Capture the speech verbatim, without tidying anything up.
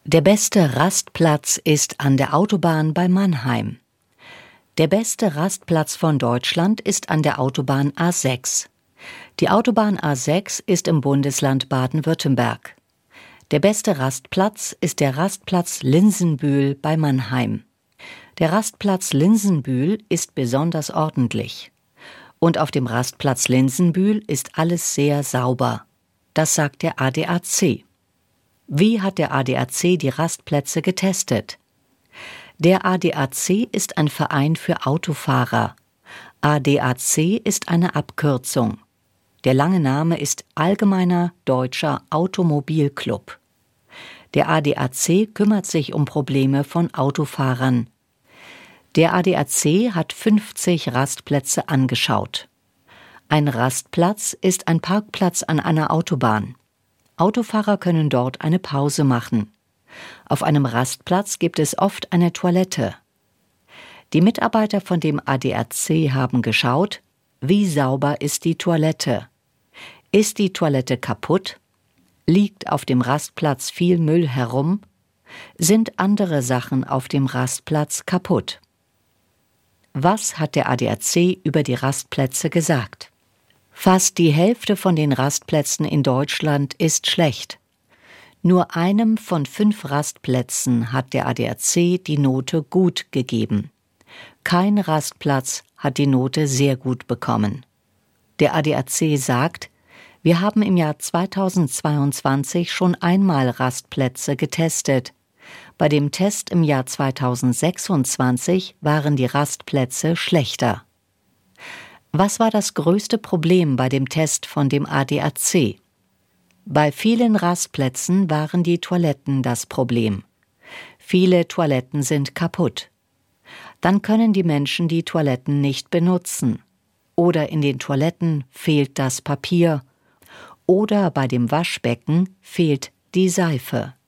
Der beste Rastplatz ist an der Autobahn bei Mannheim. Der beste Rastplatz von Deutschland ist an der Autobahn A sechs. Die Autobahn A sechs ist im Bundesland Baden-Württemberg. Der beste Rastplatz ist der Rastplatz Linsenbühl bei Mannheim. Der Rastplatz Linsenbühl ist besonders ordentlich. Und auf dem Rastplatz Linsenbühl ist alles sehr sauber. Das sagt der A D A C. Wie hat der A D A C die Rastplätze getestet? Der A D A C ist ein Verein für Autofahrer. A D A C ist eine Abkürzung. Der lange Name ist Allgemeiner Deutscher Automobilclub. Der A D A C kümmert sich um Probleme von Autofahrern. Der A D A C hat fünfzig Rastplätze angeschaut. Ein Rastplatz ist ein Parkplatz an einer Autobahn. Autofahrer können dort eine Pause machen. Auf einem Rastplatz gibt es oft eine Toilette. Die Mitarbeiter von dem A D A C haben geschaut, wie sauber ist die Toilette? Ist die Toilette kaputt? Liegt auf dem Rastplatz viel Müll herum? Sind andere Sachen auf dem Rastplatz kaputt? Was hat der A D A C über die Rastplätze gesagt? Fast die Hälfte von den Rastplätzen in Deutschland ist schlecht. Nur einem von fünf Rastplätzen hat der A D A C die Note gut gegeben. Kein Rastplatz hat die Note sehr gut bekommen. Der A D A C sagt, wir haben im Jahr zweitausendzweiundzwanzig schon einmal Rastplätze getestet. Bei dem Test im Jahr zweitausendsechsundzwanzig waren die Rastplätze schlechter. Was war das größte Problem bei dem Test von dem A D A C? Bei vielen Rastplätzen waren die Toiletten das Problem. Viele Toiletten sind kaputt. Dann können die Menschen die Toiletten nicht benutzen. Oder in den Toiletten fehlt das Papier. Oder bei dem Waschbecken fehlt die Seife.